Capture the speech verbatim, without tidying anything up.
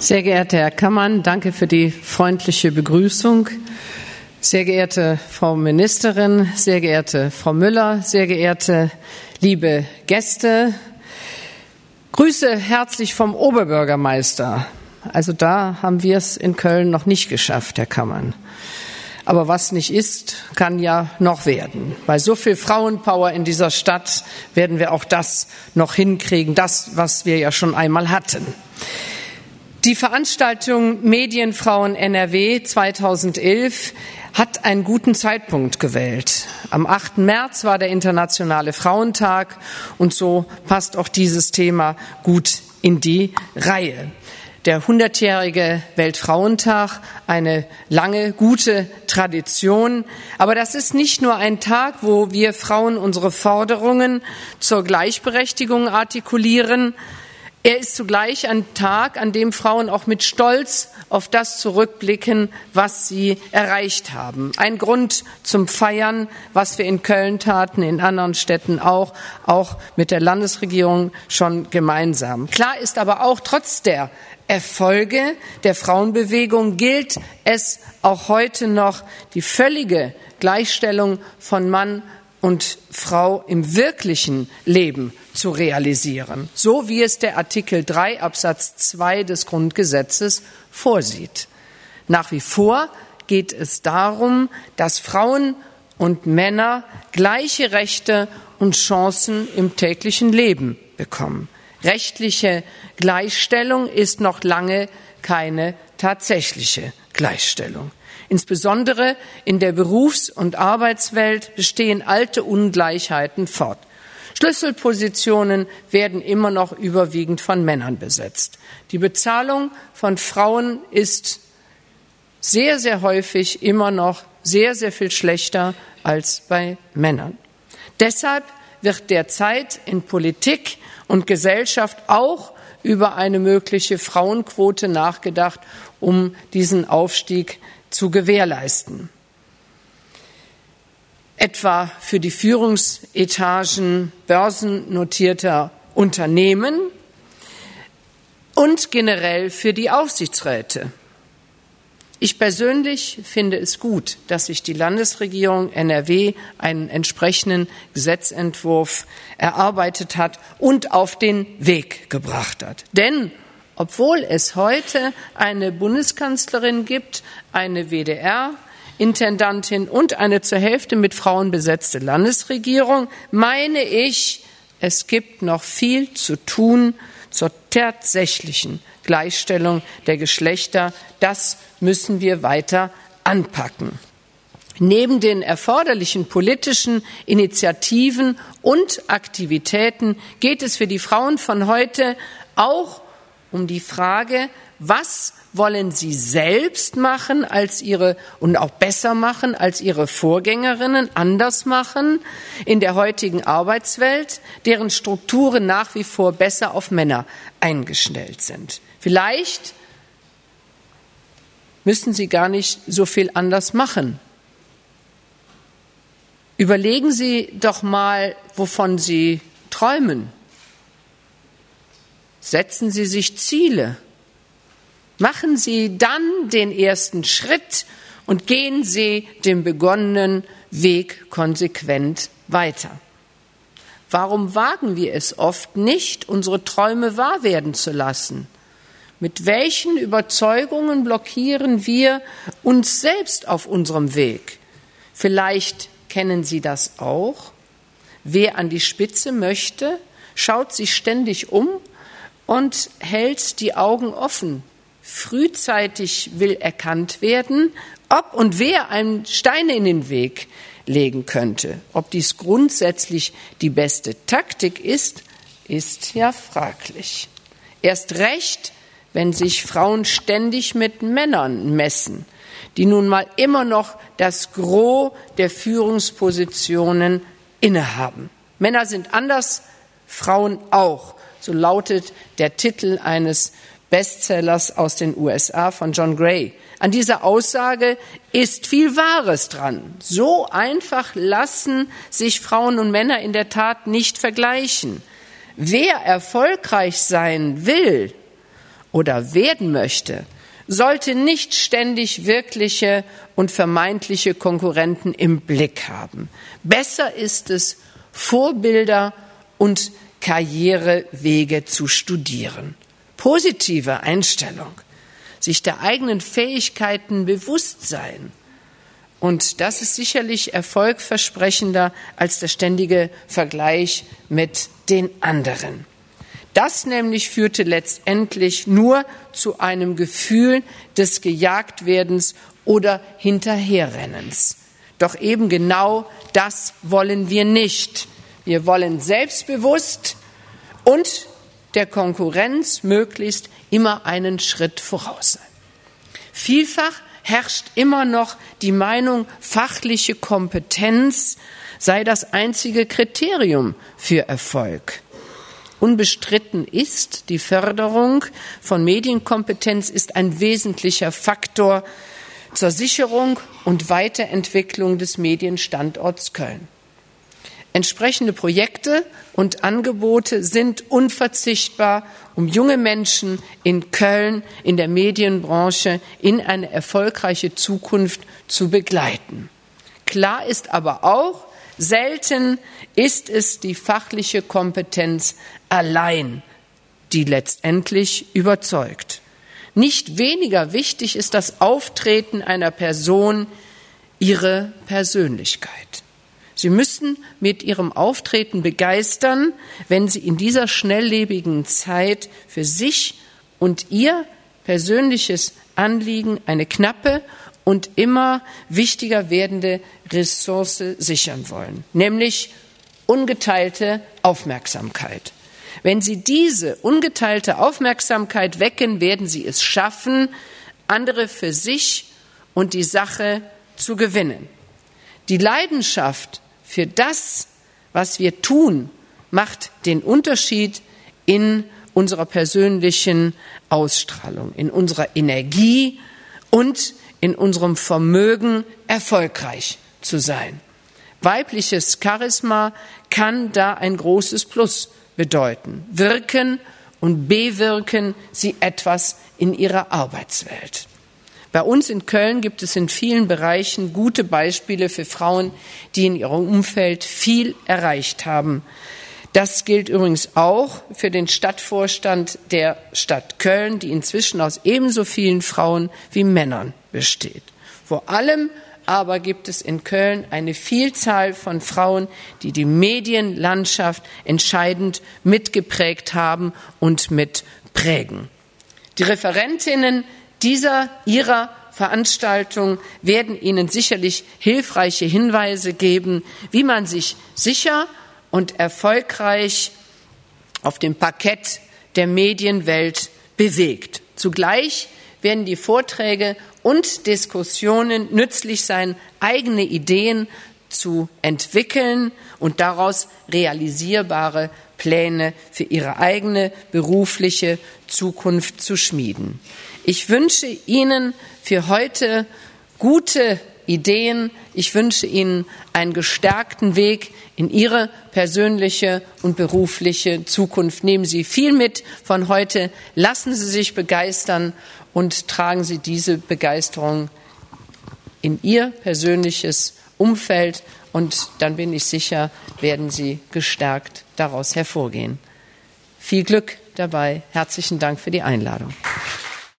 Sehr geehrter Herr Kammann, danke für die freundliche Begrüßung. Sehr geehrte Frau Ministerin, sehr geehrte Frau Müller, sehr geehrte liebe Gäste, Grüße herzlich vom Oberbürgermeister. Also da haben wir es in Köln noch nicht geschafft, Herr Kammann. Aber was nicht ist, kann ja noch werden. Bei so viel Frauenpower in dieser Stadt werden wir auch das noch hinkriegen, das, was wir ja schon einmal hatten. Die Veranstaltung Medienfrauen N R W zweitausendelf hat einen guten Zeitpunkt gewählt. Am achten März war der Internationale Frauentag und so passt auch dieses Thema gut in die Reihe. Der hundertjährige Weltfrauentag, eine lange, gute Tradition. Aber das ist nicht nur ein Tag, wo wir Frauen unsere Forderungen zur Gleichberechtigung artikulieren. Er ist zugleich ein Tag, an dem Frauen auch mit Stolz auf das zurückblicken, was sie erreicht haben. Ein Grund zum Feiern, was wir in Köln taten, in anderen Städten auch, auch mit der Landesregierung schon gemeinsam. Klar ist aber auch, trotz der Erfolge der Frauenbewegung gilt es auch heute noch, die völlige Gleichstellung von Mann und Frau im wirklichen Leben zu realisieren, so wie es der Artikel drei Absatz zwei des Grundgesetzes vorsieht. Nach wie vor geht es darum, dass Frauen und Männer gleiche Rechte und Chancen im täglichen Leben bekommen. Rechtliche Gleichstellung ist noch lange keine tatsächliche Gleichstellung. Insbesondere in der Berufs- und Arbeitswelt bestehen alte Ungleichheiten fort. Schlüsselpositionen werden immer noch überwiegend von Männern besetzt. Die Bezahlung von Frauen ist sehr, sehr häufig immer noch sehr, sehr viel schlechter als bei Männern. Deshalb wird derzeit in Politik und Gesellschaft auch über eine mögliche Frauenquote nachgedacht, um diesen Aufstieg zu gewährleisten. Etwa für die Führungsetagen börsennotierter Unternehmen und generell für die Aufsichtsräte. Ich persönlich finde es gut, dass sich die Landesregierung N R W einen entsprechenden Gesetzentwurf erarbeitet hat und auf den Weg gebracht hat. Denn obwohl es heute eine Bundeskanzlerin gibt, eine W D R-Intendantin und eine zur Hälfte mit Frauen besetzte Landesregierung, meine ich, es gibt noch viel zu tun zur tatsächlichen Gleichstellung der Geschlechter. Das müssen wir weiter anpacken. Neben den erforderlichen politischen Initiativen und Aktivitäten geht es für die Frauen von heute auch um die Frage, was wollen sie selbst machen als ihre und auch besser machen als ihre Vorgängerinnen, anders machen in der heutigen Arbeitswelt, deren Strukturen nach wie vor besser auf Männer eingestellt sind. Vielleicht müssen sie gar nicht so viel anders machen. Überlegen Sie doch mal, wovon Sie träumen. Setzen Sie sich Ziele. Machen Sie dann den ersten Schritt und gehen Sie den begonnenen Weg konsequent weiter. Warum wagen wir es oft nicht, unsere Träume wahr werden zu lassen? Mit welchen Überzeugungen blockieren wir uns selbst auf unserem Weg? Vielleicht kennen Sie das auch. Wer an die Spitze möchte, schaut sich ständig um und hält die Augen offen. Frühzeitig will erkannt werden, ob und wer einem Steine in den Weg legen könnte. Ob dies grundsätzlich die beste Taktik ist, ist ja fraglich. Erst recht, wenn sich Frauen ständig mit Männern messen, die nun mal immer noch das Gros der Führungspositionen innehaben. Männer sind anders, Frauen auch. So lautet der Titel eines Bestsellers aus den U S A von John Gray. An dieser Aussage ist viel Wahres dran. So einfach lassen sich Frauen und Männer in der Tat nicht vergleichen. Wer erfolgreich sein will oder werden möchte, sollte nicht ständig wirkliche und vermeintliche Konkurrenten im Blick haben. Besser ist es, Vorbilder und Karrierewege zu studieren. Positive Einstellung, sich der eigenen Fähigkeiten bewusst sein. Und das ist sicherlich erfolgversprechender als der ständige Vergleich mit den anderen. Das nämlich führte letztendlich nur zu einem Gefühl des Gejagtwerdens oder Hinterherrennens. Doch eben genau das wollen wir nicht. Wir wollen selbstbewusst und der Konkurrenz möglichst immer einen Schritt voraus sein. Vielfach herrscht immer noch die Meinung, fachliche Kompetenz sei das einzige Kriterium für Erfolg. Unbestritten ist, die Förderung von Medienkompetenz ist ein wesentlicher Faktor zur Sicherung und Weiterentwicklung des Medienstandorts Köln. Entsprechende Projekte und Angebote sind unverzichtbar, um junge Menschen in Köln in der Medienbranche in eine erfolgreiche Zukunft zu begleiten. Klar ist aber auch, selten ist es die fachliche Kompetenz allein, die letztendlich überzeugt. Nicht weniger wichtig ist das Auftreten einer Person, ihre Persönlichkeit. Sie müssen mit ihrem Auftreten begeistern, wenn sie in dieser schnelllebigen Zeit für sich und ihr persönliches Anliegen eine knappe und immer wichtiger werdende Ressource sichern wollen, nämlich ungeteilte Aufmerksamkeit. Wenn Sie diese ungeteilte Aufmerksamkeit wecken, werden Sie es schaffen, andere für sich und die Sache zu gewinnen. Die Leidenschaft für das, was wir tun, macht den Unterschied in unserer persönlichen Ausstrahlung, in unserer Energie und in unserem Vermögen, erfolgreich zu sein. Weibliches Charisma kann da ein großes Plus bedeuten. Wirken und bewirken sie etwas in ihrer Arbeitswelt. Bei uns in Köln gibt es in vielen Bereichen gute Beispiele für Frauen, die in ihrem Umfeld viel erreicht haben. Das gilt übrigens auch für den Stadtvorstand der Stadt Köln, die inzwischen aus ebenso vielen Frauen wie Männern besteht. Vor allem aber gibt es in Köln eine Vielzahl von Frauen, die die Medienlandschaft entscheidend mitgeprägt haben und mitprägen. Die Referentinnen dieser Ihrer Veranstaltung werden Ihnen sicherlich hilfreiche Hinweise geben, wie man sich sicher und erfolgreich auf dem Parkett der Medienwelt bewegt. Zugleich werden die Vorträge und Diskussionen nützlich sein, eigene Ideen zu entwickeln und daraus realisierbare Pläne für Ihre eigene berufliche Zukunft zu schmieden. Ich wünsche Ihnen für heute gute Ideen. Ich wünsche Ihnen einen gestärkten Weg in Ihre persönliche und berufliche Zukunft. Nehmen Sie viel mit von heute. Lassen Sie sich begeistern und tragen Sie diese Begeisterung in Ihr persönliches Umfeld. Und dann bin ich sicher, werden Sie gestärkt daraus hervorgehen. Viel Glück dabei. Herzlichen Dank für die Einladung.